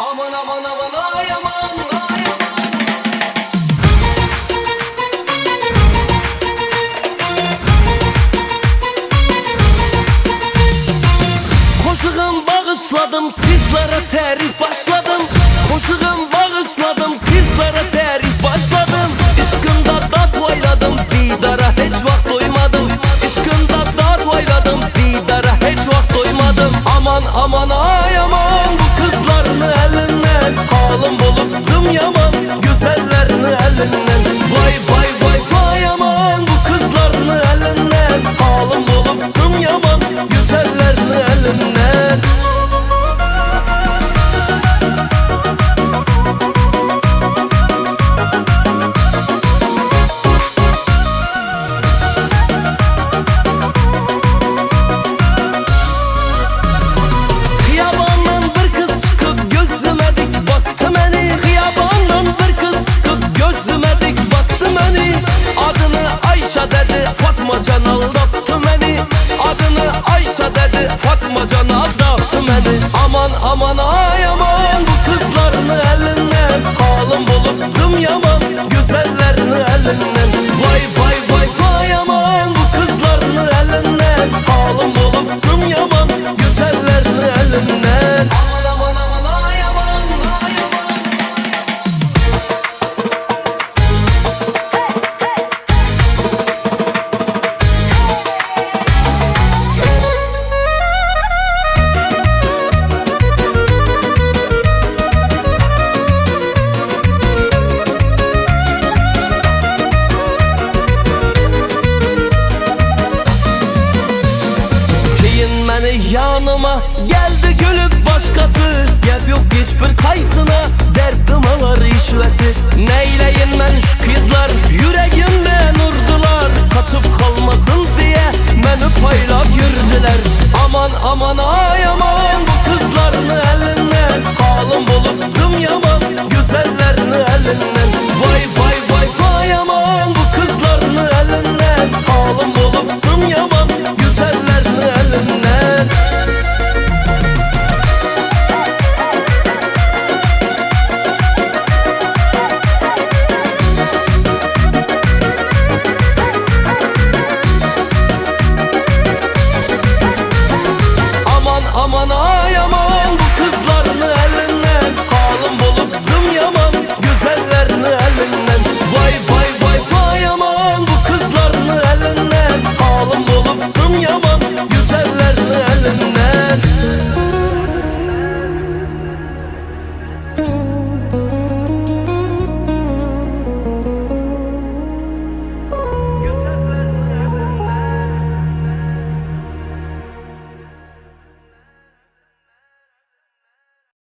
Aman aman aman ay aman ay aman. Koşuğum bağışladım, kızlara terif başladım. Koşuğum bağışladım, kızlara terif başladım. Işkında tatlayladım, didara hiç vakt doymadım. Işkında tatlayladım, didara hiç vakt doymadım. Aman aman ay aman, bu kızlarını elinden halim buluptum yaman, güzellerini elinden. Vay vay vay vay aman, bu kızlarını elinden halim buluptum yaman, güzellerini elinden. Fatmacan aldattı beni, adını Ayşe dedi, Fatmacan aldattı beni. Aman aman ay aman, bu kızlarını elinden halim buluptum yaman, güzellerini elinden. Vay vay vay vay aman, bu kızlarını elinden halim buluptum yaman, güzellerini elinden. Aman aman aman ay aman ay aman. Yanıma geldi gülüp başkası, gel yok hiçbir kaysına, derdim alar işvesi. Neyleyin ben şu kızlar, yüreğimden urdular, kaçıp kalmasın diye beni paylap yürüdüler. Aman aman ay aman, bu kızlarını elinden halim buluptum yaman, güzellerini elinden. Vay vay vay vay aman, bu kızlarını elinden halim buluptum yaman, güzellerini elinden. Aman ay